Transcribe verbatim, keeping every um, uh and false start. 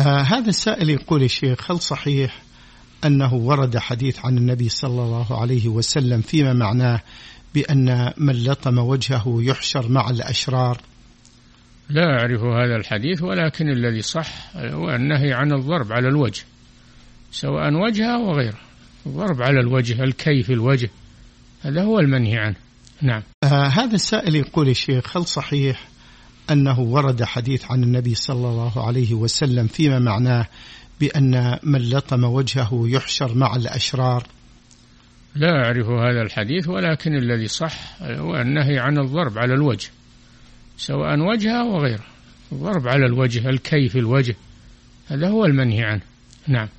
آه هذا السائل يقول: يا شيخ، هل صحيح أنه ورد حديث عن النبي صلى الله عليه وسلم فيما معناه بأن من لطم وجهه يحشر مع الأشرار؟ لا أعرف هذا الحديث، ولكن الذي صح هو النهي عن الضرب على الوجه، سواء وجهه وغيره. الضرب على الوجه، الكي في الوجه، هذا هو المنهي عنه. نعم. آه هذا السائل يقول: يا شيخ، هل صحيح أنه ورد حديث عن النبي صلى الله عليه وسلم فيما معناه بأن من لطم وجهه يحشر مع الأشرار؟ لا أعرف هذا الحديث، ولكن الذي صح هو النهي عن الضرب على الوجه، سواء وجهه وغيره. الضرب على الوجه، الكي في الوجه، هذا هو المنهي عنه. نعم.